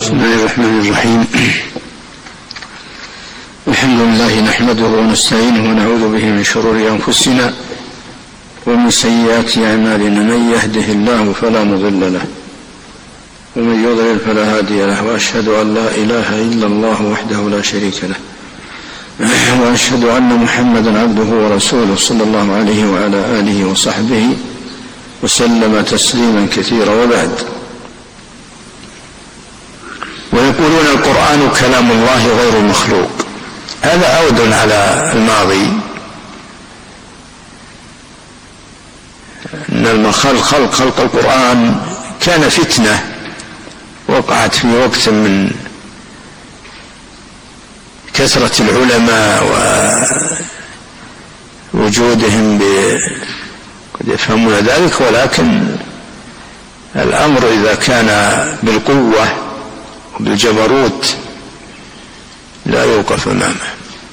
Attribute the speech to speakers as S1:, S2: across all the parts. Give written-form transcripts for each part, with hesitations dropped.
S1: بسم الله الرحمن الرحيم. الحمد لله نحمده ونستعينه ونعوذ به من شرور أنفسنا ومن سيئات أعمالنا. من يهده الله فلا مضل له ومن يضلل فلا هادي له، وأشهد أن لا إله إلا الله وحده لا شريك له، وأشهد أن محمدا عبده ورسوله صلى الله عليه وعلى آله وصحبه وسلم تسليما كثيرا. وبعد، ويقولون القرآن كلام الله غير مخلوق. هذا عود على الماضي، أن خلق القرآن كان فتنة وقعت في وقت من كثرة العلماء ووجودهم قد يفهمون ذلك، ولكن الأمر إذا كان بالقوة وبالجبروت لا يوقف أمامه،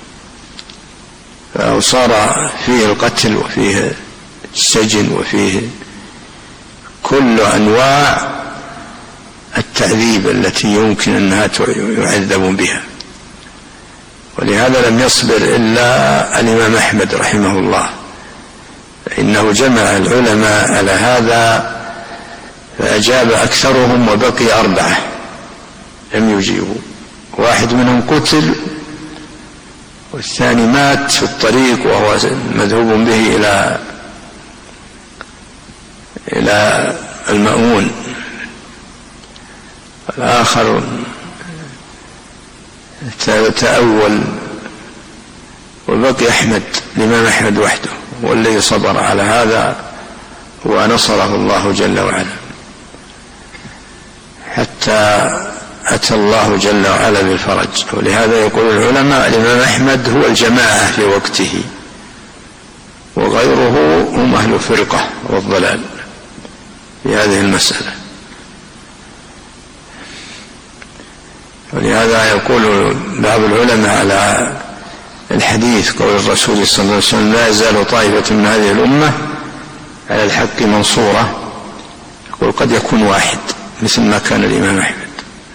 S1: فصار فيه القتل وفيه السجن وفيه كل أنواع التعذيب التي يمكن أنها يعذب بها. ولهذا لم يصبر إلا الإمام أحمد رحمه الله، فإنه جمع العلماء على هذا فأجاب أكثرهم وبقي 4 لم يجيبوا. واحد منهم قتل، والثاني مات في الطريق وهو مذهوب به إلى المأمون، الآخر تأول، وبقي أحمد الإمام أحمد وحده، والذي صبر على هذا ونصره الله جل وعلا حتى أتى الله جل وعلا بالفرج. ولهذا يقول العلماء الإمام أحمد هو الجماعة في وقته، وغيره هم أهل الفرقة والضلال في هذه المسألة. ولهذا يقول بعض العلماء على الحديث قول الرسول صلى الله عليه وسلم: لا يزال طائفة من هذه الأمة على الحق منصورة. يقول قد يكون واحد مثل ما كان الإمام أحمد،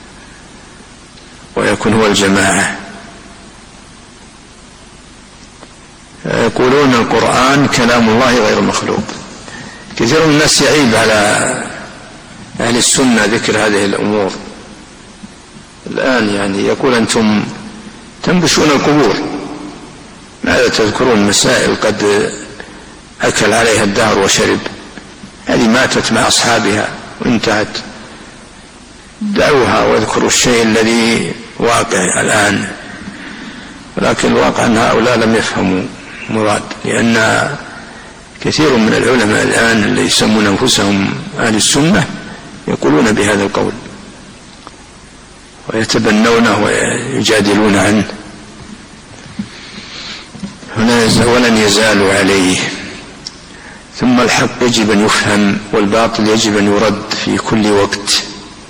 S1: ويكون هو الجماعة. يقولون القرآن كلام الله غير مخلوق. كثير من الناس يعيب على أهل السنة ذكر هذه الأمور الآن، يعني يقول أنتم تنبشون القبور، ماذا تذكرون مسائل قد أكل عليها الدهر وشرب، هذه ماتت مع أصحابها وانتهت، دعوها واذكروا الشيء الذي واقع الآن. ولكن الواقع أن هؤلاء لم يفهموا مراد، لأن كثير من العلماء الآن اللي يسمون أنفسهم أهل السنة يقولون بهذا القول ويتبنونه ويجادلون عنه، ولن يزالوا عليه. ثم الحق يجب أن يفهم، والباطل يجب أن يرد في كل وقت،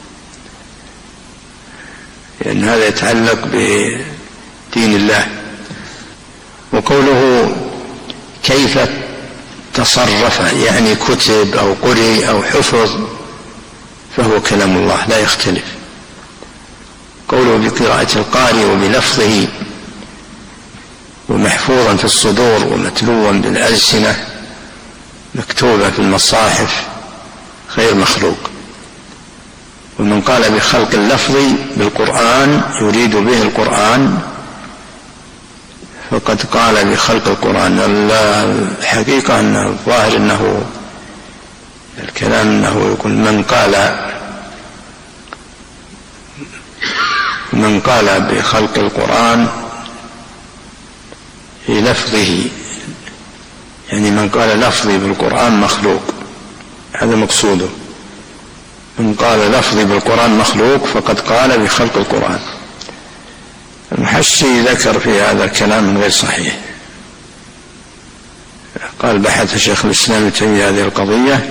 S1: لأن هذا يتعلق بدين الله. وقوله كيف تصرف، يعني كتب أو قرئ أو حفظ، فهو كلام الله لا يختلف. قوله بقراءة القارئ وبلفظه، ومحفوظا في الصدور ومتلوا بالألسنة، مكتوبة في المصاحف، غير مخلوق. ومن قال بخلق اللفظ بالقرآن يريد به القرآن فقد قال بخلق القرآن. الحقيقة أن الظاهر أنه الكلام أنه يقول من قال بخلق القرآن في لفظه، يعني من قال لفظي بالقرآن مخلوق، هذا مقصوده. من قال لفظي بالقرآن مخلوق فقد قال بخلق القرآن. المحشي ذكر في هذا الكلام غير صحيح، قال بحث شيخ الإسلام ابن تيمية هذه القضية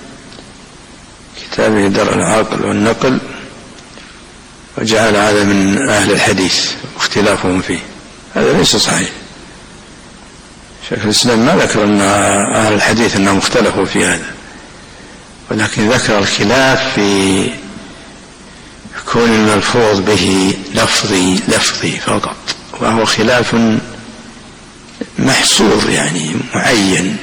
S1: كتابه درء العقل والنقل، وجعل هذا من أهل الحديث واختلافهم فيه، هذا ليس صحيح. شيخ الإسلام ما ذكر أن أهل الحديث أنهم اختلفوا في هذا، ولكن ذكر الخلاف في كون الملفوظ به لفظي فقط، وهو خلاف محصور يعني معين.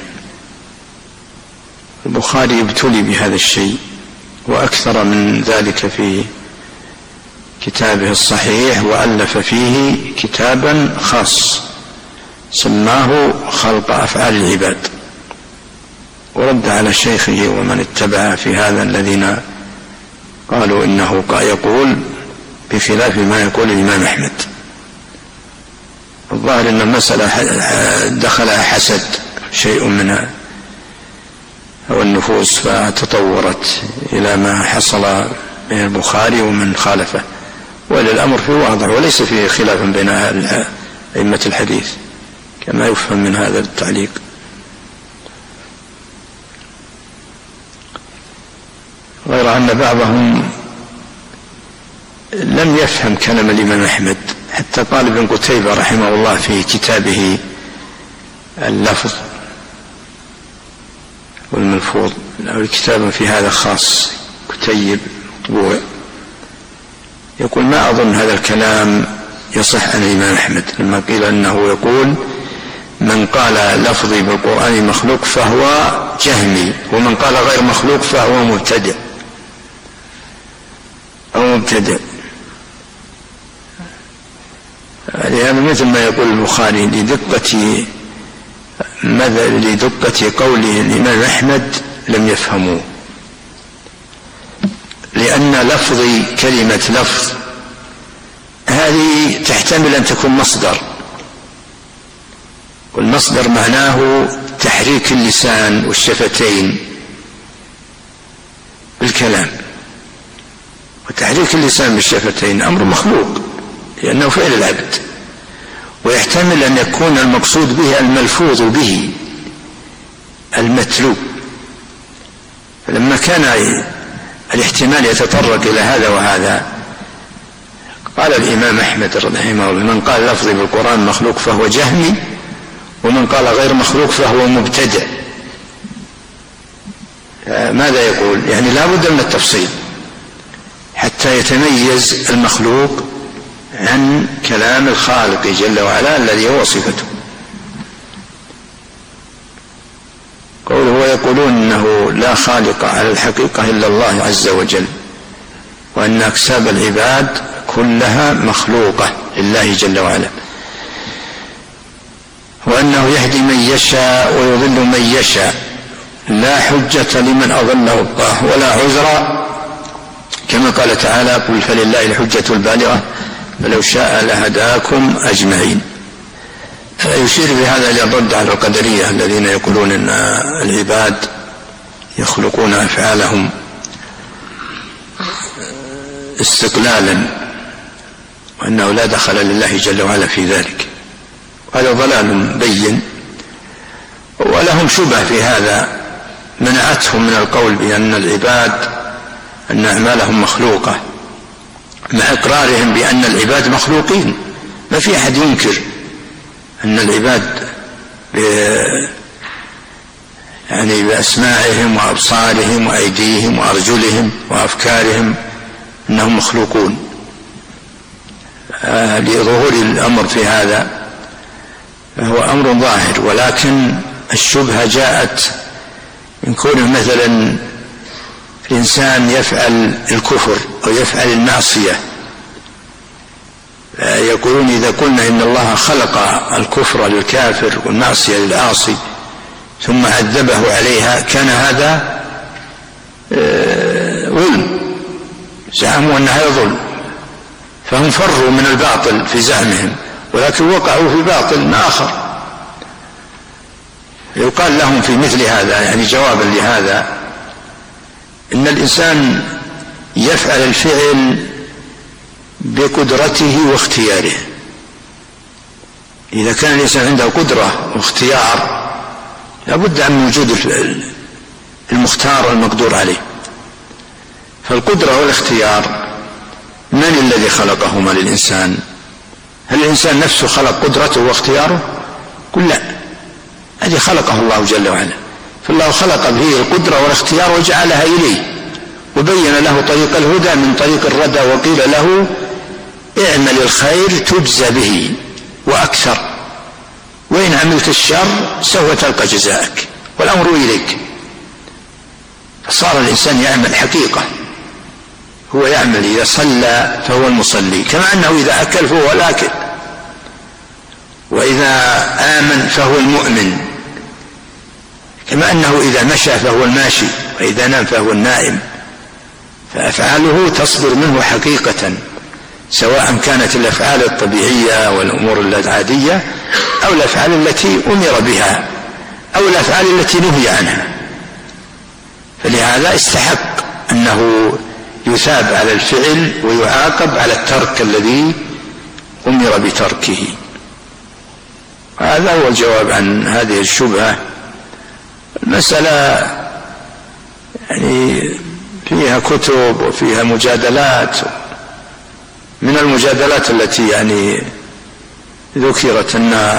S1: البخاري ابتلي بهذا الشيء وأكثر من ذلك في كتابه الصحيح، وألف فيه كتابا خاص سماه خلق أفعال العباد، ورد على شيخه ومن اتبعه في هذا الذين قالوا إنه يقول بخلاف ما يقول الإمام أحمد. الظاهر أن المسألة دخلها حسد شيء منها أو النفوس، فتطورت إلى ما حصل من البخاري ومن خالفه، والأمر في واضح وليس فيه خلاف بين أئمة الحديث كما يفهم من هذا التعليق. غير أن بعضهم لم يفهم كلام الإمام أحمد، حتى قال ابن قتيبة رحمه الله في كتابه اللفظ والملفوظ، له كتاب في هذا خاص كتيب مطبوع، يقول ما أظن هذا الكلام يصح عن الإمام أحمد، لما قيل أنه يقول من قال لفظي بالقرآن مخلوق فهو جهمي، ومن قال غير مخلوق فهو مبتدع أو مبتدع. لهذا مثل ما يقول البخاري لدقة قوله الإمام أحمد لم يفهموه، لأن لفظي كلمة لفظ هذه تحتمل أن تكون مصدر، والمصدر معناه تحريك اللسان والشفتين بالكلام، وتحريك اللسان بالشفتين أمر مخلوق لأنه فعل العبد، ويحتمل أن يكون المقصود به الملفوظ به المتلو. فلما كان الاحتمال يتطرق إلى هذا وهذا، قال الإمام أحمد رحمه الله من قال لفظي بالقرآن مخلوق فهو جهمي، ومن قال غير مخلوق فهو مبتدع. ماذا يقول؟ يعني لا بد من التفصيل حتى يتميز المخلوق عن كلام الخالق جل وعلا الذي هو صفته. قوله ويقولون إنه لا خالق على الحقيقة إلا الله عز وجل، وأن أكساب العباد كلها مخلوقة لله جل وعلا، وأنه يهدي من يشاء ويضل من يشاء، لا حجة لمن أضله الله ولا عذر، كما قال تعالى قل فلله الحجة البالغة فلو شاء لهداكم أجمعين. يشير بهذا إلى الرد على القدرية الذين يقولون أن العباد يخلقون أفعالهم استقلالا، وأنه لا دخل لله جل وعلا في ذلك. هذا ضلال بين، ولهم شبهة في هذا منعتهم من القول بأن العباد أن أعمالهم مخلوقة، مع إقرارهم بأن العباد مخلوقين. ما في أحد ينكر أن العباد يعني بأسماعهم وأبصارهم وأيديهم وأرجلهم وأفكارهم أنهم مخلوقون. لظهور الأمر في هذا هو أمر ظاهر، ولكن الشبهة جاءت من كونه مثلا الإنسان يفعل الكفر أو يفعل المعصية، يقولون إذا قلنا إن الله خلق الكفر للكافر والمعصية للعاصي ثم عذبه عليها كان هذا ظلم، زعموا أن هذا ظلم، فهم فروا من الباطل في زعمهم، ولكن وقعوا في باطل آخر. يقال لهم في مثل هذا يعني جوابا لهذا إن الإنسان يفعل الفعل بقدرته واختياره. إذا كان الإنسان عنده قدرة واختيار لابد من وجود المختار والمقدور عليه. فالقدرة والاختيار من الذي خلقهما للإنسان؟ هل الإنسان نفسه خلق قدرته واختياره؟ قل لا، هذه خلقه الله جل وعلا، فالله خلق به القدرة والاختيار وجعلها إليه وبين له طريق الهدى من طريق الردى، وقيل له اعمل الخير تجزى به وأكثر، وإن عملت الشر سوف تلقى جزاءك والأمر إليك. فصار الإنسان يعمل حقيقة، هو يعمل إذا صلى فهو المصلي، كما أنه إذا أكل فهو الآكل، وإذا آمن فهو المؤمن، كما أنه إذا مشى فهو الماشي، وإذا نام فهو النائم. فأفعاله تصدر منه حقيقة، سواء كانت الأفعال الطبيعية والأمور العادية أو الأفعال التي أمر بها أو الأفعال التي نهي عنها. فلهذا استحق أنه يثاب على الفعل ويعاقب على الترك الذي أمر بتركه. هذا هو الجواب عن هذه الشبهة. المسألة يعني فيها كتب وفيها مجادلات، من المجادلات التي يعني ذكرت أن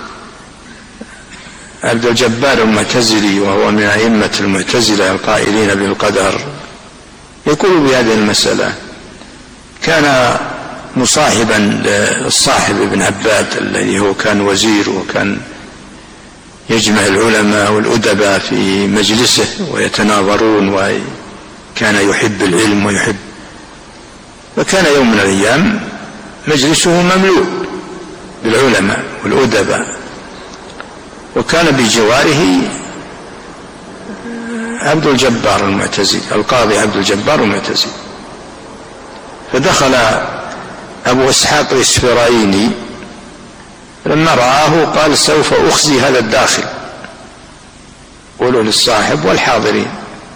S1: عبد الجبار المعتزلي، وهو من أئمة المعتزلة القائلين بالقدر، يقول بهذه المسألة. كان مصاحبا للصاحب ابن عباد الذي هو كان وزير، وكان يجمع العلماء والأدباء في مجلسه ويتناظرون، وكان يحب العلم ويحب. فكان يوم من الأيام مجلسه مملوء بالعلماء والأدباء، وكان بجواره عبد الجبار المعتزلي، القاضي عبد الجبار المعتزلي. فدخل أبو إسحاق الإسفرايني، لما رآه قال سوف أخزي هذا الداخل، قولوا للصاحب والحاضرين.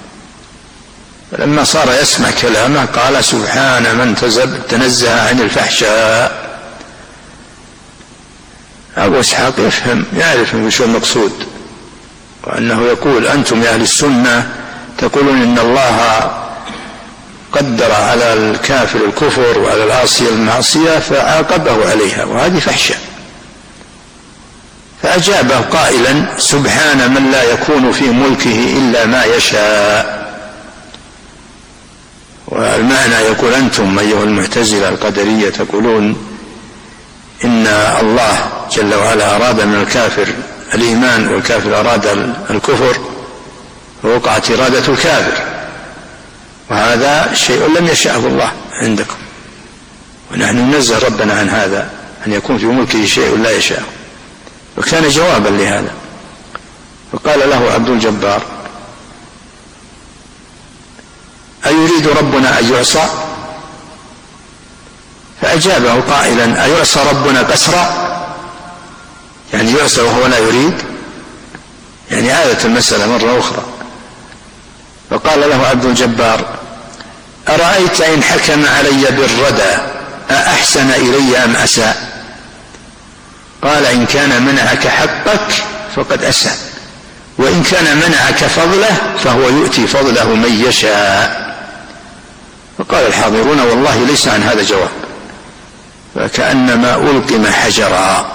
S1: فلما صار يسمع كلامه قال سبحان من تنزه عن الفحشاء. أبو إسحاق يفهم، يعرف وش المقصود، وأنه يقول أنتم يا أهل السنة تقولون إن الله قدر على الكافر الكفر وعلى العاصي المعصية فعاقبه عليها، وهذه فحشة. فأجابه قائلا سبحان من لا يكون في ملكه إلا ما يشاء. والمعنى يقول أنتم أيها المعتزلة القدرية تقولون إن الله جل وعلا أراد من الكافر الإيمان والكافر أراد الكفر، ووقعت إرادة الكافر، وهذا شيء لم يشاءه الله عندكم، ونحن ننزه ربنا عن هذا، أن يكون في ملكه شيء لا يشاءه. وكان جوابا لهذا. فقال له عبد الجبار أيريد ربنا أن يعصى؟ فأجابه قائلا أيعصى ربنا قسرا؟ يعني يعصى وهو لا يريد، يعني عادت المسألة مرة أخرى. فقال له عبد الجبار أرأيت إن حكم علي بالردى أأحسن إلي أم أساء؟ قال إن كان منعك حقك فقد أساء، وإن كان منعك فضله فهو يؤتي فضله من يشاء. فقال الحاضرون والله ليس عن هذا جواب، فكأنما ألقم حجرا.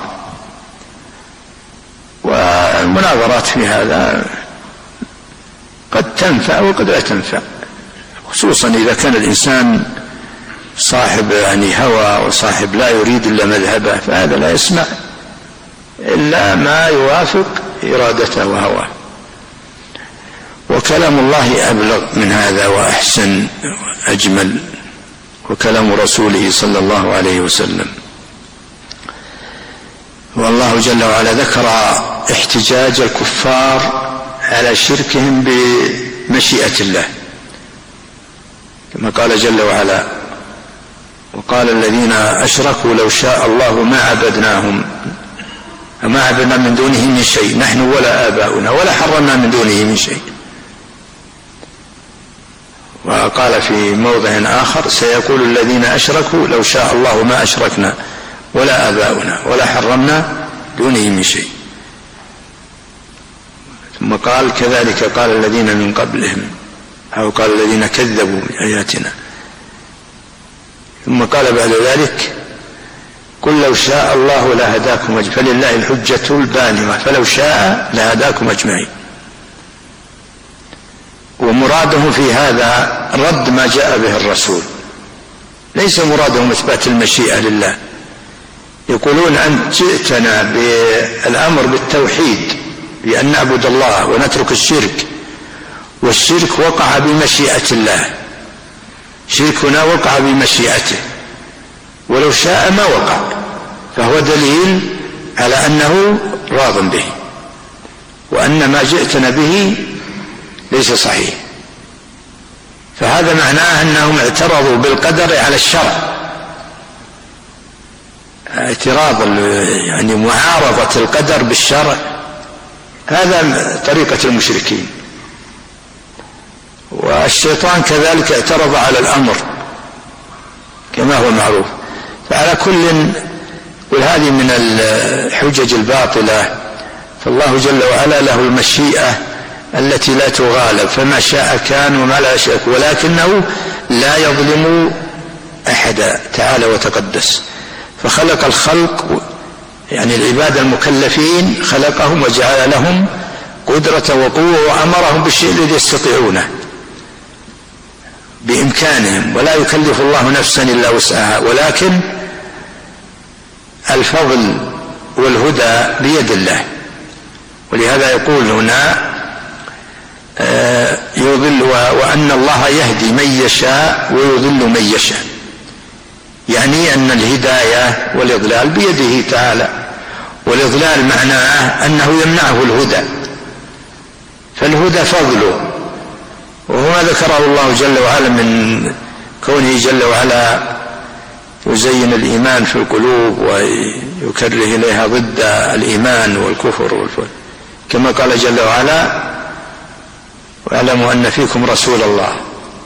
S1: والمناظرات في هذا قد تنفع وقد لا تنفع، خصوصا إذا كان الإنسان صاحب يعني هوى وصاحب لا يريد إلا مذهبه، فهذا لا يسمع إلا ما يوافق إرادته وهواه. وكلام الله أبلغ من هذا وأحسن وأجمل، وكلام رسوله صلى الله عليه وسلم. والله جل وعلا ذكر احتجاج الكفار على شركهم بمشيئة الله، كما قال جل وعلا وقال الذين أشركوا لو شاء الله ما عبدناهم وما عبدنا من دونه من شيء نحن ولا آباؤنا ولا حرمنا من دونه من شيء. وقال في موضع آخر سيقول الذين أشركوا لو شاء الله ما أشركنا ولا آباؤنا ولا حرمنا دونه من شيء. ثم قال كذلك قال الذين من قبلهم، أو قال الذين كذبوا بآياتنا. ثم قال بعد ذلك قل لو شاء الله لهداكم فلله الحجة البالغة فلو شاء لهداكم أجمعين. ومراده في هذا رد ما جاء به الرسول، ليس مرادهم إثبات المشيئة لله. يقولون أنت جئتنا بالأمر بالتوحيد بأن نعبد الله ونترك الشرك، والشرك وقع بمشيئة الله، شركنا وقع بمشيئته، ولو شاء ما وقع، فهو دليل على أنه راض به، وأن ما جئتنا به ليس صحيح. فهذا معناه أنهم اعترضوا بالقدر على الشرع، اعتراض يعني معارضة القدر بالشرع، هذا طريقة المشركين. والشيطان كذلك اعترض على الأمر كما هو معروف. فعلى كل، وهذه من الحجج الباطلة، فالله جل وعلا له المشيئة التي لا تغالب، فما شاء كان وما لا يشاء، ولكنه لا يظلم أحدا تعالى وتقدس. فخلق الخلق يعني العباد المكلفين، خلقهم وجعل لهم قدرة وقوة، وأمرهم بالشيء الذي يستطيعونه بإمكانهم، ولا يكلف الله نفسا إلا وسعها، ولكن الفضل والهدى بيد الله. ولهذا يقول هنا يضل، وأن الله يهدي من يشاء ويضل من يشاء، يعني أن الهداية والإضلال بيده تعالى، والإضلال معناه أنه يمنعه الهدى، فالهدى فضله، وهو ذكره الله جل وعلا من كونه جل وعلا يزين الإيمان في القلوب ويكره إليها ضد الإيمان والكفر والفجر، كما قال جل وعلا: واعلموا أن فيكم رسول الله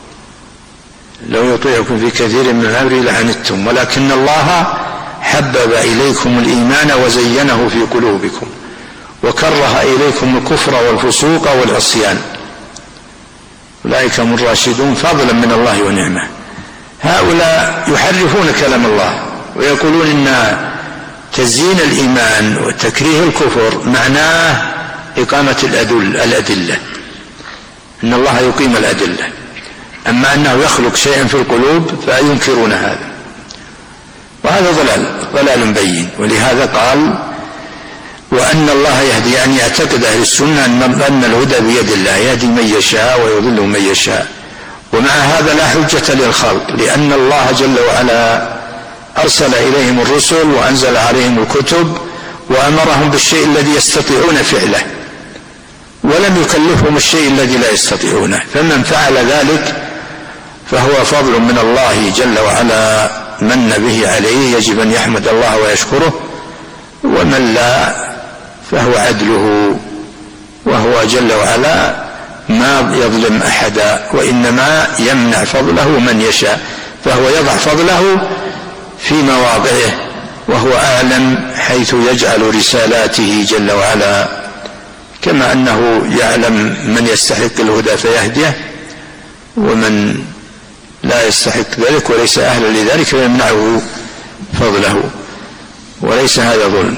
S1: لو يطيعكم في كثير من الأمر لعنتم ولكن الله حبب إليكم الإيمان وزينه في قلوبكم وكره إليكم الكفر والفسوق والعصيان أولئك هم الراشدون فضلا من الله ونعمه. هؤلاء يحرفون كلام الله ويقولون إن تزيين الإيمان وتكريه الكفر معناه إقامة الأدلة، إن الله يقيم الأدلة، أما أنه يخلق شيئا في القلوب فينكرون هذا، وهذا ضلال بين. ولهذا قال: وأن الله يهدي، يعني يعتقد أهل السنة أن الهدى بيد الله، يهدي من يشاء ويضل من يشاء. ومع هذا لا حجة للخلق، لأن الله جل وعلا أرسل إليهم الرسل وأنزل عليهم الكتب وأمرهم بالشيء الذي يستطيعون فعله، ولم يكلفهم الشيء الذي لا يستطيعونه، فمن فعل ذلك فهو فضل من الله جل وعلا من به عليه، يجب أن يحمد الله ويشكره، ومن لا فهو عدله، وهو جل وعلا ما يظلم أحدا، وإنما يمنع فضله من يشاء، فهو يضع فضله في مواضعه، وهو أعلم حيث يجعل رسالاته جل وعلا، كما أنه يعلم من يستحق الهدى فيهديه ومن لا يستحق ذلك وليس أهلا لذلك فيمنعه فضله، وليس هذا ظلم.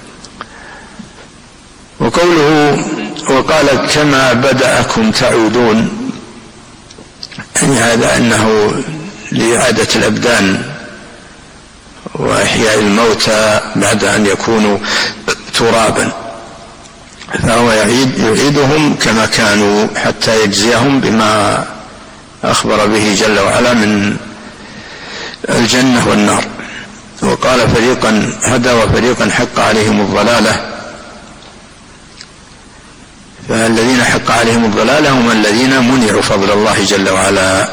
S1: وقوله: وقال كما بدأكم تعودون، يعني هذا أنه لإعادة الأبدان وإحياء الموتى بعد أن يكونوا ترابا، فهو يعيدهم كما كانوا حتى يجزيهم بما أخبر به جل وعلا من الجنة والنار. وقال: فريقا هدى وفريقا حق عليهم الضلالة، فالذين حق عليهم الضلالة هم الذين منعوا فضل الله جل وعلا،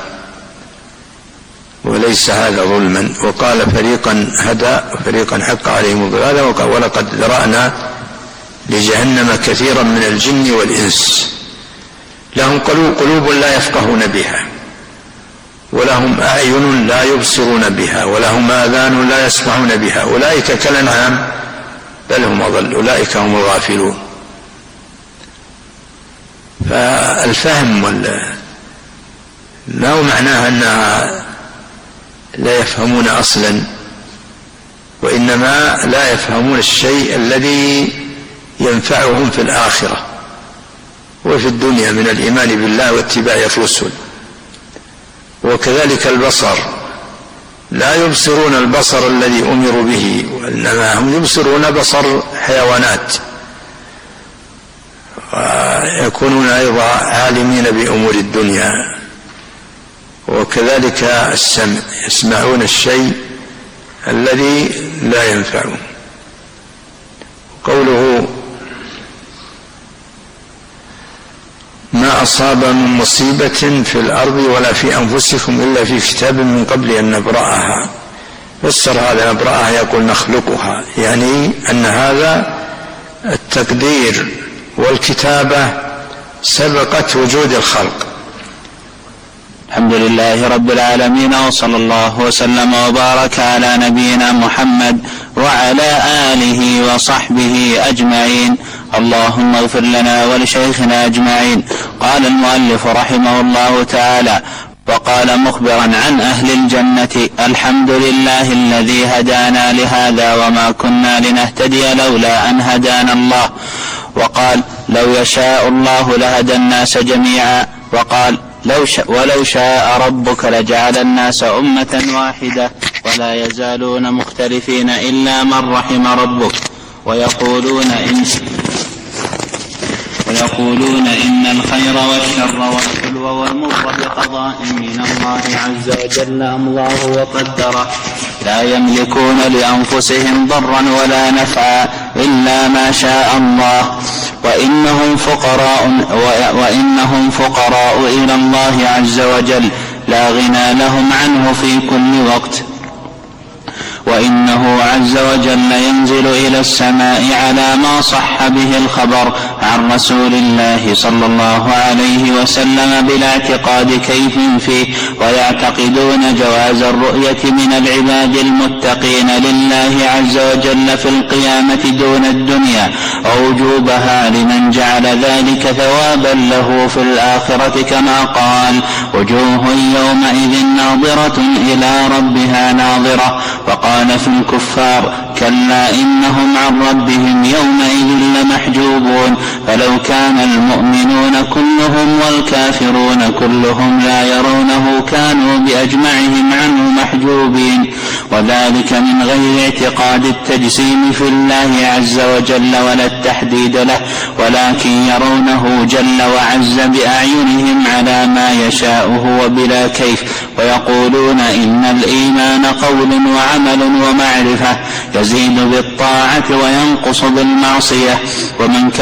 S1: وليس هذا ظلما. وقال: فريقا هدى وفريقا حق عليهم الضلالة، ولقد ذرأنا لجهنم كثيرا من الجن والإنس لهم قلوب لا يفقهون بها، ولهم أعين لا يبصرون بها، ولهم آذان لا يسمعون بها، أولئك كالأنعام بل هم أضل، أولئك هم الغافلون. فالفهم ما هو معناه أنها لا يفهمون أصلا، وإنما لا يفهمون الشيء الذي ينفعهم في الآخرة وفي الدنيا من الإيمان بالله واتباع الرسل. وكذلك البصر، لا يبصرون البصر الذي أمروا به، وإنما هم يبصرون بصر حيوانات، ويكونون أيضا عالمين بأمور الدنيا. وكذلك السمع، يسمعون الشيء الذي لا ينفعهم. قوله ما أصاب من مصيبة في الأرض ولا في أنفسكم إلا في كتاب من قبل أن نبرأها، فسر هذا نبرأها يقول نخلقها، يعني أن هذا التقدير والكتابة سبقت وجود الخلق.
S2: الحمد لله رب العالمين، وصلى الله وسلم وبارك على نبينا محمد وعلى آله وصحبه أجمعين. اللهم اغفر لنا ولشيخنا أجمعين. قال المؤلف رحمه الله تعالى: وقال مخبرا عن أهل الجنة: الحمد لله الذي هدانا لهذا وما كنا لنهتدي لولا أن هدانا الله. وقال: لو يشاء الله لهدى الناس جميعا. وقال: ولو شاء ربك لجعل الناس أمة واحدة ولا يزالون مختلفين إلا من رحم ربك، ويقولون إن الخير والشر والحلو والمر بقضاء من الله عز وجل أمضاه وقدره، لا يملكون لأنفسهم ضرا ولا نفعا إلا ما شاء الله، وإنهم فقراء إلى الله عز وجل لا غنى لهم عنه في كل وقت. وإنه عز وجل ينزل إلى السماء على ما صح به الخبر عن رسول الله صلى الله عليه وسلم بلا اعتقاد كيف فيه، ويعتقدون جواز الرؤية من العباد المتقين لله عز وجل في القيامة دون الدنيا، ووجوبها لمن جعل ذلك ثوابا له في الآخرة، كما قال: وجوه يومئذ ناظرة إلى ربها ناظرة. وقال في الكفار: كلا إنهم عن ربهم يومئذ لمحجوبون. فلو كان المؤمنون كلهم والكافرون كلهم لا يرونه كانوا بأجمعهم عنه محجوبين، وذلك من غير اعتقاد التجسيم في الله عز وجل ولا التحديد له، ولكن يرونه جل وعز بأعينهم على ما يشاءه وبلا كيف. ويقولون إن الإيمان قول وعمل ومعرفة، يزيد بالطاعة وينقص بالمعصية، ومن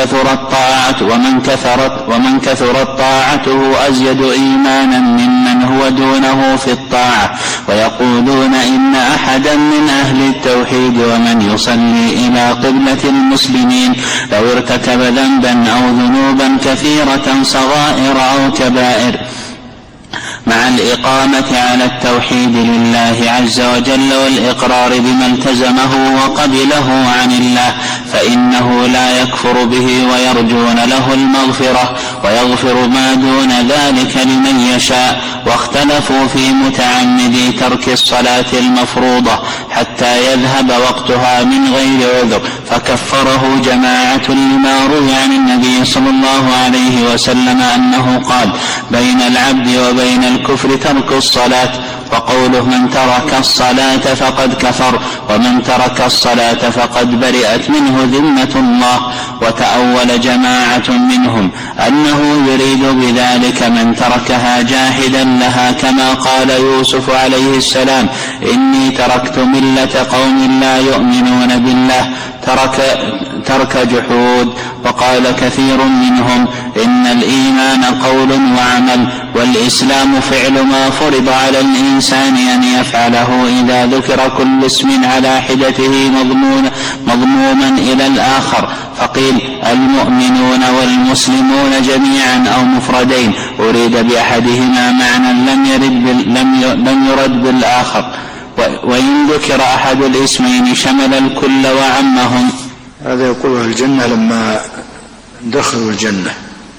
S2: كثرت طاعته أزيد إيمانا ممن هو دونه في الطاعة. ويقولون إن أحدا من أهل التوحيد ومن يصلي إلى قبلة المسلمين لو ارتكب ذنبا أو ذنوبا كثيرة صغائر أو كبائر مع الإقامة على التوحيد لله عز وجل والإقرار بما التزمه وقبله عن الله، فإنه لا يكفر به ويرجون له المغفرة، ويغفر ما دون ذلك لمن يشاء. واختلفوا في متعمدي ترك الصلاة المفروضة حتى يذهب وقتها من غير عذر، فكفره جماعة لما روي عن النبي صلى الله عليه وسلم أنه قال: بين العبد وبين الكفر ترك الصلاة. وقوله: من ترك الصلاة فقد كفر، ومن ترك الصلاة فقد برئت منه ذمة الله. وتأول جماعة منهم أنه يريد بذلك من تركها جاحدا لها، كما قال يوسف عليه السلام: إني تركت ملة قوم لا يؤمنون بالله، ترك جحود. وقال كثير منهم: إن الإيمان قول وعمل، والإسلام فعل ما فرض على الإنسان أن يفعله إذا ذكر كل اسم على حدته مضموما إلى الآخر، فقيل: المؤمنون والمسلمون جميعا أو مفردين، أريد بأحدهما معنى لم يرد بالآخر، وإن ذكر أحد الاسمين شمل الكل وعمهم.
S1: هذا يقول الجنة لما دخلوا الجنة: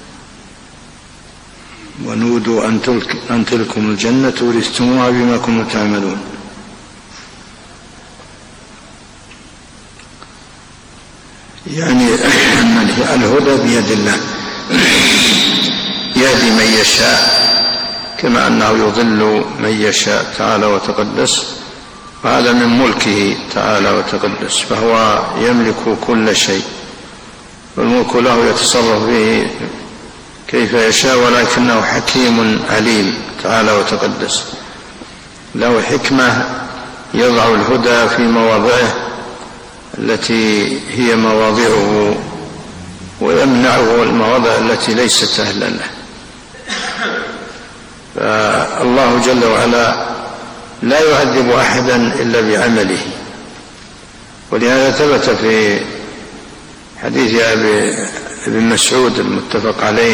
S1: ونودوا أن تلكم الجنة ورثتموها بما كنتم تعملون. يعني الهدى بيد الله، يهدي من يشاء كما أنه يضل من يشاء تعالى وتقدس، وهذا من ملكه تعالى وتقدس، فهو يملك كل شيء، والملك له يتصرف به كيف يشاء، ولكنه حكيم عليم تعالى وتقدس، له حكمة يضع الهدى في مواضعه التي هي مواضعه، ويمنعه المواضع التي ليست أهلا له. فالله جل وعلا لا يعذب أحدا إلا بعمله، ولهذا ثبت في حديث ابن مسعود المتفق عليه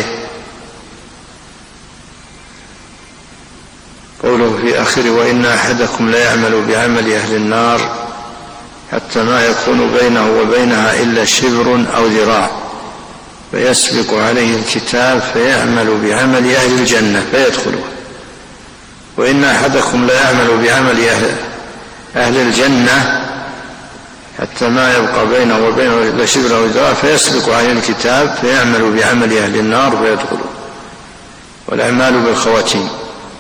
S1: قوله في آخره: وإن أحدكم لا يعمل بعمل أهل النار حتى ما يكون بينه وبينها إلا شبر أو ذراع، فيسبق عليه الكتاب فيعمل بعمل أهل الجنة فيدخلها، وإن أحدكم لا يعمل بعمل أهل الجنة حتى ما يبقى بينه وبينه إلا شبر أو ذراع، فيسبق عليه الكتاب فيعمل بعمل أهل النار فيدخلها. والأعمال بالخواتيم،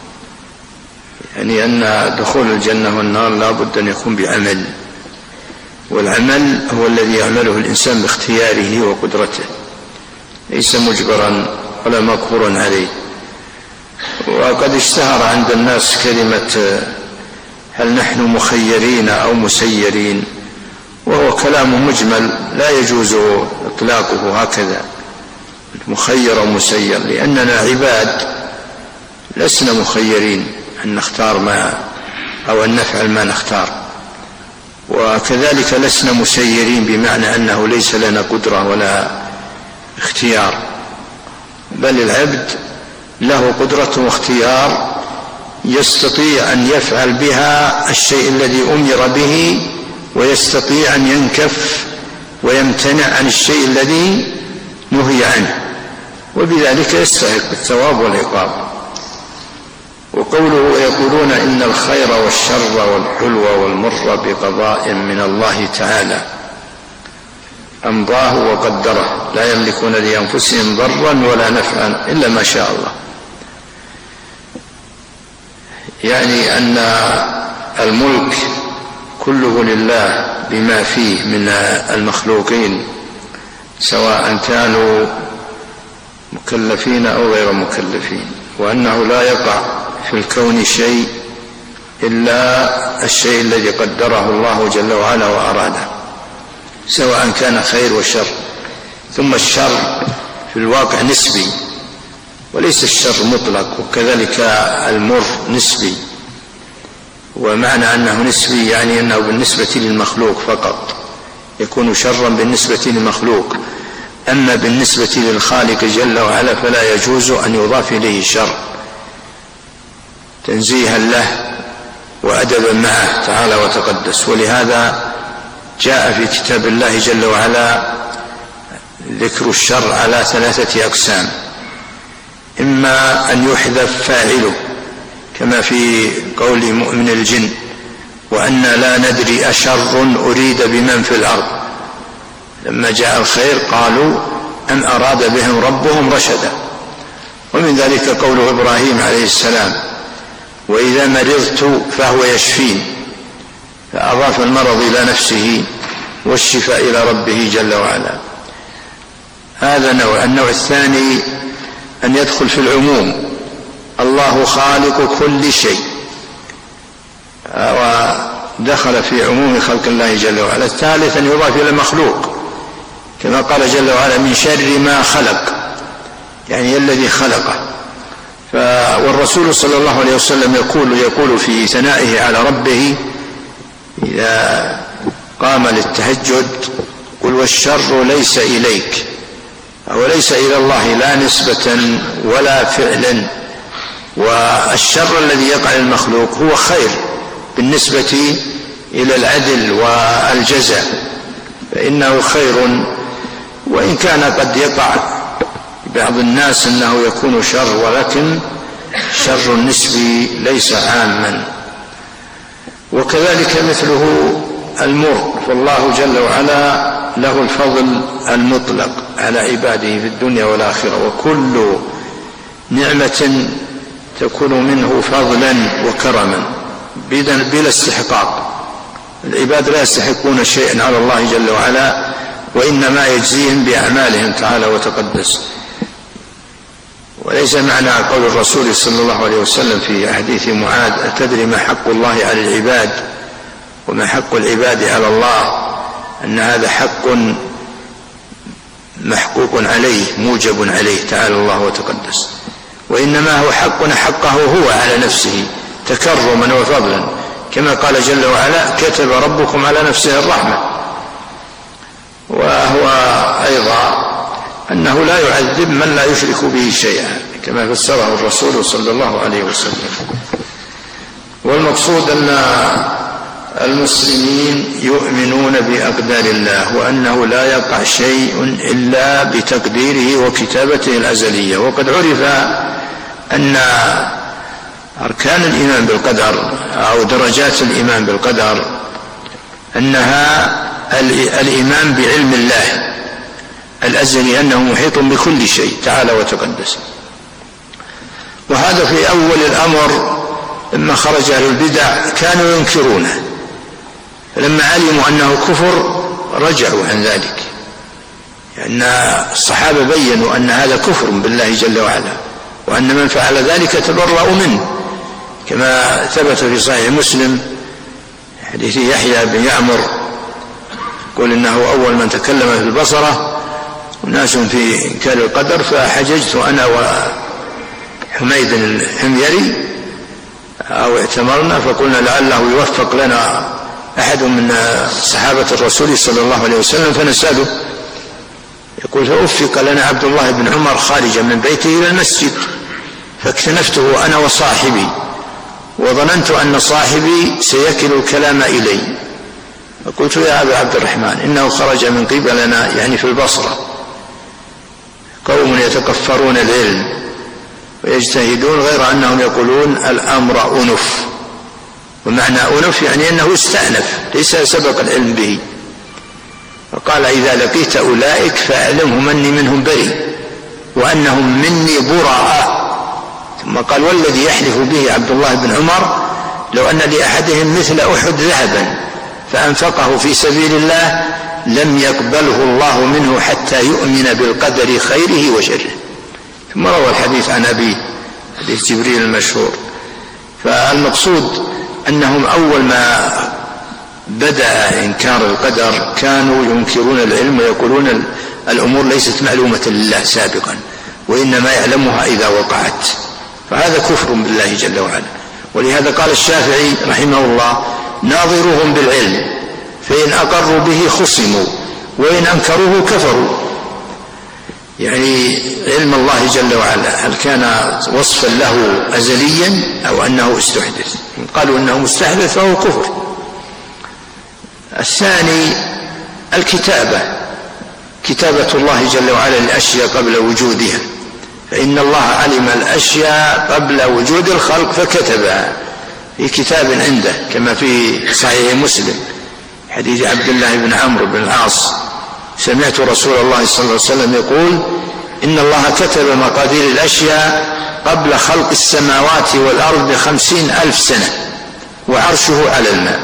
S1: يعني أن دخول الجنة والنار لا بد أن يكون بعمل، والعمل هو الذي يعمله الإنسان باختياره وقدرته، ليس مجبرا ولا مقهورا عليه. وقد اشتهر عند الناس كلمة هل نحن مخيرين أو مسيرين، وهو كلام مجمل لا يجوز إطلاقه هكذا مخير أو مسير، لأننا عباد لسنا مخيرين أن نختار ما أو أن نفعل ما نختار، وكذلك لسنا مسيرين بمعنى أنه ليس لنا قدرة ولا اختيار، بل العبد له قدرة واختيار يستطيع أن يفعل بها الشيء الذي أمر به، ويستطيع أن ينكف ويمتنع عن الشيء الذي نهي عنه، وبذلك يستحق الثواب والعقاب. وقوله يقولون إن الخير والشر والحلو والمر بقضاء من الله تعالى أمضاه وقدره لا يملكون لأنفسهم ضرا ولا نفعا إلا ما شاء الله، يعني أن الملك كله لله بما فيه من المخلوقين سواء كانوا مكلفين أو غير مكلفين، وأنه لا يقع في الكون شيء إلا الشيء الذي قدره الله جل وعلا وأراده، سواء كان خير وشر. ثم الشر في الواقع نسبي وليس الشر مطلق، وكذلك المر نسبي، ومعنى أنه نسبي يعني أنه بالنسبة للمخلوق فقط يكون شرا بالنسبة للمخلوق، أما بالنسبة للخالق جل وعلا فلا يجوز أن يضاف إليه شر تنزيها له وأدبا معه تعالى وتقدس. ولهذا جاء في كتاب الله جل وعلا ذكر الشر على 3 أقسام: إما أن يحذف فاعله كما في قول مؤمن الجن وأنا لا ندري أشر أريد بمن في الأرض، لما جاء الخير قالوا أم أراد بهم ربهم رشدا. ومن ذلك قول إبراهيم عليه السلام وإذا مرضت فهو يشفين، فأضاف المرض إلى نفسه والشفاء إلى ربه جل وعلا. هذا نوع. النوع الثاني أن يدخل في العموم: الله خالق كل شيء، ودخل في عموم خلق الله جل وعلا. الثالث أن يضاف إلى المخلوق كما قال جل وعلا من شر ما خلق، يعني الذي خلقه. والرسول صلى الله عليه وسلم يقول في ثنائه على ربه إذا قام للتهجد: قل والشر ليس إليك، أو ليس إلى الله لا نسبة ولا فعلا، والشر الذي يقع للمخلوق هو خير بالنسبة إلى العدل والجزاء، فإنه خير، وإن كان قد يقع بعض الناس أنه يكون شر، ولكن شر النسبي ليس عاما. وكذلك مثله المر، فالله جل وعلا له الفضل المطلق على عباده في الدنيا والآخرة، وكل نعمة تكون منه فضلا وكرما بلا استحقاق. العباد لا يستحقون شيئا على الله جل وعلا، وإنما يجزيهم بأعمالهم تعالى وتقدس. وليس معنى قول الرسول صلى الله عليه وسلم في حديث معاذ: أتدري ما حق الله على العباد وما حق العباد على الله، أن هذا حق محقوق عليه موجب عليه تعالى الله وتقدس، وإنما هو حقه هو على نفسه تكرما وفضلا، كما قال جل وعلا: كتب ربكم على نفسه الرحمة. وهو أيضا أنه لا يعذب من لا يشرك به شيئا، كما فسره الرسول صلى الله عليه وسلم. والمقصود أن المسلمين يؤمنون بأقدار الله، وأنه لا يقع شيء إلا بتقديره وكتابته الأزلية. وقد عرف أن أركان الإيمان بالقدر أو درجات الإيمان بالقدر أنها الإيمان بعلم الله الأزلي، أنه محيط بكل شيء تعالى وتقدس. وهذا في أول الأمر لما خرج أهل البدع كانوا ينكرونه، فلما علموا أنه كفر رجعوا عن ذلك، لأن الصحابة بيّنوا أن هذا كفر بالله جل وعلا، وأن من فعل ذلك تبرأوا منه، كما ثبت في صحيح مسلم حديث يحيى بن يعمر يقول إنه أول من تكلم في البصرة وناس في إنكار القدر، فحججت أنا وحميد الحميري أو اعتمرنا، فقلنا لعله يوفق لنا أحد من صحابة الرسول صلى الله عليه وسلم فنسأله. يقول: فأوفق لنا عبد الله بن عمر خارجا من بيته إلى المسجد، فاكتنفته أنا وصاحبي، وظننت أن صاحبي سيكل الكلام إلي، فقلت: يا أبا عبد الرحمن، إنه خرج من قبلنا يعني في البصرة قوم يتكفرون العلم ويجتهدون، غير أنهم يقولون الأمر أنف، ومعنى أنف يعني أنه استأنف ليس سبق العلم به. فقال: إذا لقيت أولئك فأعلمهم أني منهم بريء وأنهم مني براء. ثم قال: والذي يحلف به عبد الله بن عمر لو أن لأحدهم مثل أحد ذهبا فأنفقه في سبيل الله لم يقبله الله منه حتى يؤمن بالقدر خيره وشره. ثم روى الحديث عن أبيه، حديث جبريل المشهور. فالمقصود أنهم أول ما بدأ إنكار القدر كانوا ينكرون العلم ويقولون الأمور ليست معلومة لله سابقا، وإنما يعلمها إذا وقعت، فهذا كفر بالله جل وعلا. ولهذا قال الشافعي رحمه الله: ناظروهم بالعلم فإن أقروا به خصموا وإن أنكروه كفروا. يعني علم الله جل وعلا هل كان وصفا له أزليا أو أنه استحدث؟ إن قالوا أنه مستحدث فهو كفر. الثاني كتابة الله جل وعلا للأشياء قبل وجودها، فإن الله علم الأشياء قبل وجود الخلق فكتبها في كتاب عنده، كما في صحيح مسلم حديث عبد الله بن عمرو بن العاص: سمعت رسول الله صلى الله عليه وسلم يقول: إن الله كتب مقادير الأشياء قبل خلق السماوات والأرض ب50,000 سنة وعرشه على الماء.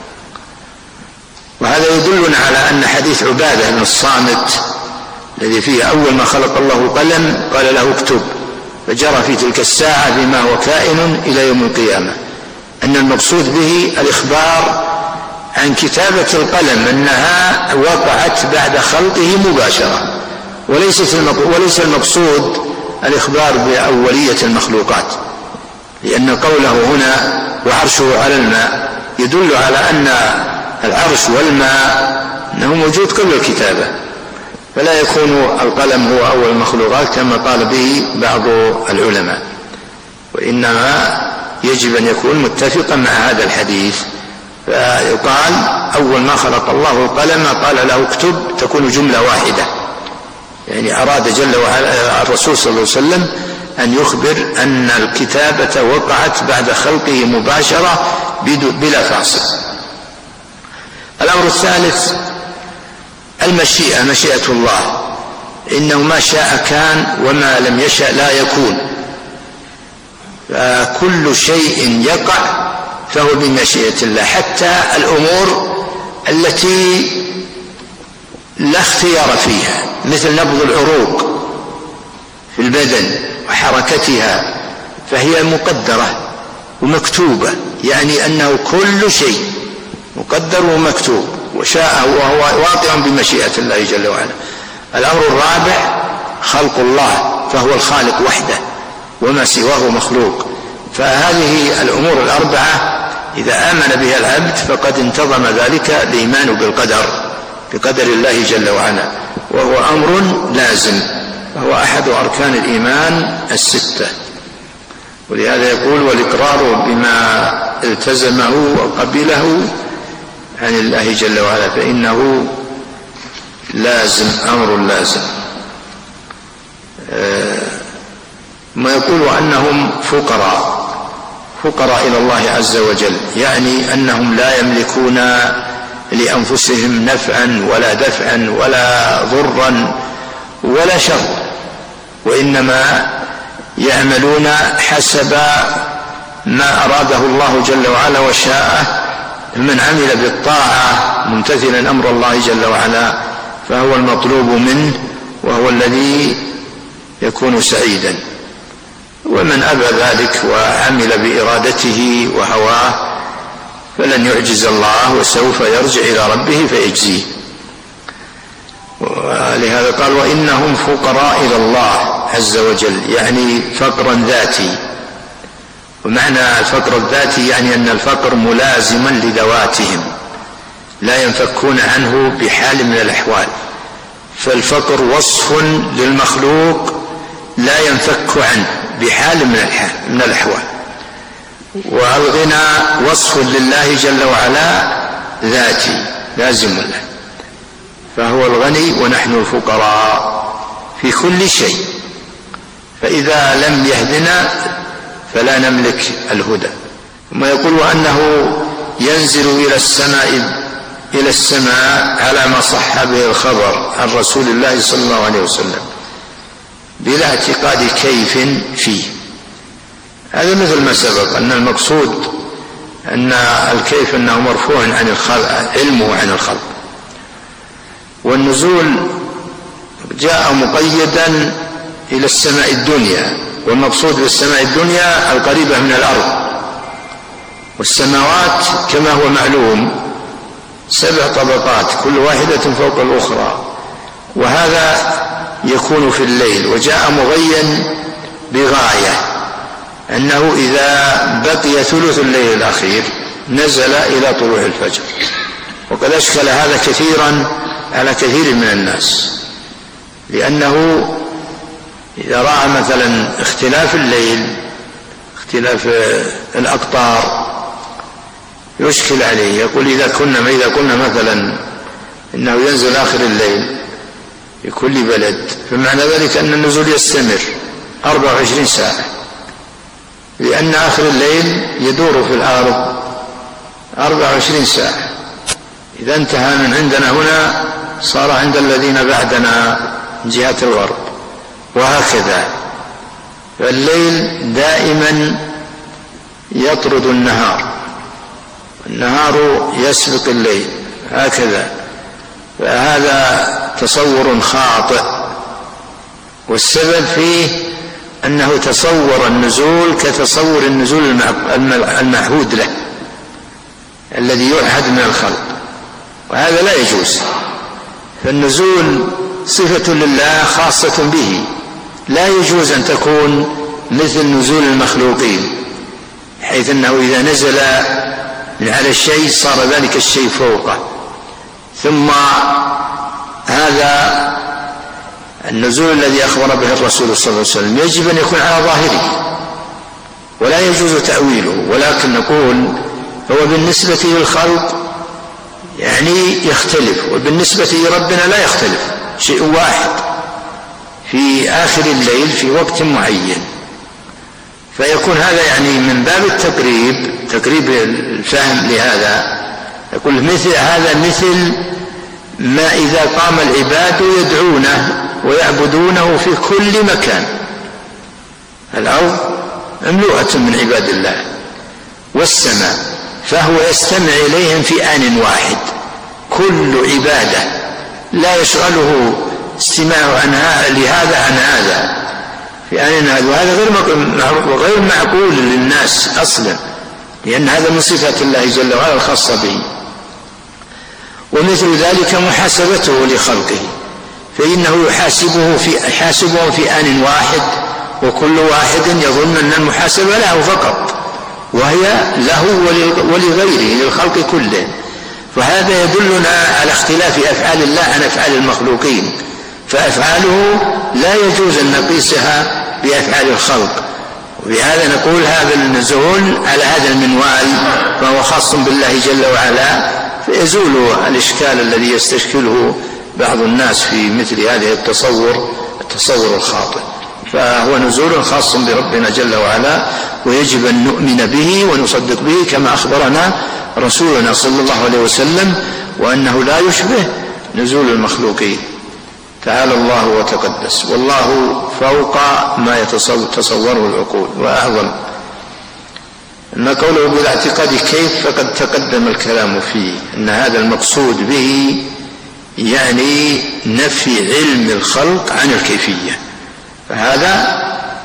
S1: وهذا يدلنا على أن حديث عبادة بن الصامت الذي فيه أول ما خلق الله قلم قال له اكتب، فجرى في تلك الساعة بما هو كائن إلى يوم القيامة، أن المقصود به الإخبار عن كتابة القلم أنها وقعت بعد خلقه مباشرة، وليس المقصود الإخبار بأولية المخلوقات، لأن قوله هنا وعرشه على الماء يدل على أن العرش والماء أنه موجود قبل الكتابة، فلا يكون القلم هو أول المخلوقات كما قال به بعض العلماء، وإنما يجب أن يكون متفقا مع هذا الحديث. فيقال أول ما خلق الله القلم قال له اكتب، تكون جملة واحدة، يعني أراد جل وعلا الرسول صلى الله عليه وسلم أن يخبر أن الكتابة وقعت بعد خلقه مباشرة بلا فاصل. الأمر الثالث المشيئة، مشيئة الله، إنه ما شاء كان وما لم يشأ لا يكون. فكل شيء يقع فهو بمشيئة الله، حتى الأمور التي لا اختيار فيها، مثل نبض العروق في البدن وحركتها، فهي مقدرة ومكتوبة، يعني أنه كل شيء مقدر ومكتوب وشاء وهو واقع بمشيئة الله جل وعلا. الأمر الرابع خلق الله، فهو الخالق وحده وما سواه مخلوق. فهذه الأمور الأربعة إذا آمن بها العبد فقد انتظم ذلك الإيمان بقدر الله جل وعلا، وهو أمر لازم، وهو أحد أركان الإيمان الستة. ولهذا يقول: والإقرار بما التزمه وقبله عن الله جل وعلا فإنه لازم، أمر لازم. ما يقول أنهم فقراء إلى الله عز وجل، يعني أنهم لا يملكون لأنفسهم نفعا ولا دفعا ولا ضرا ولا شر، وإنما يعملون حسب ما أراده الله جل وعلا وشاءه. من عمل بالطاعة ممتثلا أمر الله جل وعلا فهو المطلوب منه، وهو الذي يكون سعيدا. ومن أبى ذلك وعمل بإرادته وهواه فلن يعجز الله، وسوف يرجع إلى ربه فيجزيه. ولهذا قال: وإنهم فقراء إلى الله عز وجل، يعني فقرا ذاتي. ومعنى الفقر الذاتي يعني أن الفقر ملازما لذواتهم، لا ينفكون عنه بحال من الأحوال. فالفقر وصف للمخلوق لا ينفك عنه بحال من الأحوال، والغنى وصف لله جل وعلا ذاتي لازم له، فهو الغني ونحن الفقراء في كل شيء. فإذا لم يهدنا فلا نملك الهدى. ثم يقول: أنه ينزل إلى السماء على ما صح به الخبر عن رسول الله صلى الله عليه وسلم بلا اعتقاد كيف فيه. هذا مثل ما سبق أن المقصود أن الكيف أنه مرفوع عن الخلق، علمه عن الخلق. والنزول جاء مقيدا إلى السماء الدنيا، والمقصود بالسماء الدنيا القريبة من الأرض. والسماوات كما هو معلوم 7 طبقات كل واحدة فوق الأخرى، وهذا يكون في الليل. وجاء مغين بغاية أنه إذا بقي ثلث الليل الأخير نزل إلى طلوع الفجر. وقد أشكل هذا كثيرا على كثير من الناس، لأنه إذا رأى مثلا اختلاف الليل، اختلاف الأقطار، يشكل عليه. يقول: إذا قلنا مثلا إنه ينزل آخر الليل في كل بلد، فمعنى ذلك أن النزول يستمر 24 ساعة، لأن آخر الليل يدور في الأرض 24 ساعة. إذا انتهى من عندنا هنا صار عند الذين بعدنا من جهة الغرب، وهكذا. فالليل دائما يطرد النهار، النهار يسبق الليل، هكذا. فهذا تصور خاطئ، والسبب فيه أنه تصور النزول كتصور النزول المعهود له الذي يعهد من الخلق، وهذا لا يجوز. فالنزول صفة لله خاصة به، لا يجوز أن تكون مثل نزول المخلوقين، حيث أنه إذا نزل من على الشيء صار ذلك الشيء فوقه. ثم هذا النزول الذي أخبر به الرسول صلى الله عليه وسلم يجب أن يكون على ظاهره ولا يجوز تأويله، ولكن نقول هو بالنسبة للخلق يعني يختلف، وبالنسبة لربنا لا يختلف، شيء واحد في آخر الليل في وقت معين. فيكون هذا يعني من باب تقريب الفهم لهذا. يقول مثل هذا مثل ما إذا قام العباد يدعونه ويعبدونه في كل مكان، الأرض مملوءة من عباد الله، والسماء، فهو يستمع إليهم في آن واحد. كل عبادة لا يشغله استماع لهذا عن هذا في آن هذا، وهذا غير معقول للناس أصلا، لأن هذا من صفات الله جل وعلا الخاصة به. ومثل ذلك محاسبته لخلقه، فإنه يحاسبهم في آن واحد، وكل واحد يظن أن المحاسبة له فقط، وهي له ولغيره للخلق كله. فهذا يدلنا على اختلاف أفعال الله عن أفعال المخلوقين، فأفعاله لا يجوز أن نقيسها بأفعال الخلق. وبهذا نقول هذا النزول على هذا المنوال فهو خاص بالله جل وعلا، فيزول الإشكال الذي يستشكله بعض الناس في مثل هذه التصور الخاطئ. فهو نزول خاص بربنا جل وعلا، ويجب أن نؤمن به ونصدق به كما أخبرنا رسولنا صلى الله عليه وسلم، وأنه لا يشبه نزول المخلوقين. تعالى الله وتقدس، والله فوق ما تصوره العقول وأعظم. أما قوله بالاعتقاد كيف فقد تقدم الكلام فيه، أن هذا المقصود به يعني نفي علم الخلق عن الكيفية، فهذا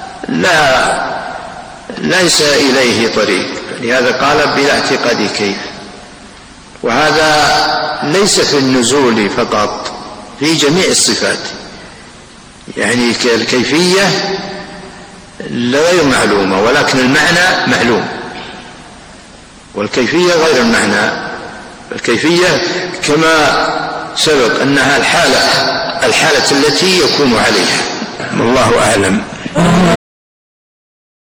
S1: ليس إليه طريق، لهذا قال بالاعتقاد كيف. وهذا ليس في النزول فقط، في جميع الصفات، يعني الكيفية غير معلومة ولكن المعنى معلوم، والكيفية غير المعنى. الكيفية كما سبق أنها الحالة التي يكون عليها. والله أعلم.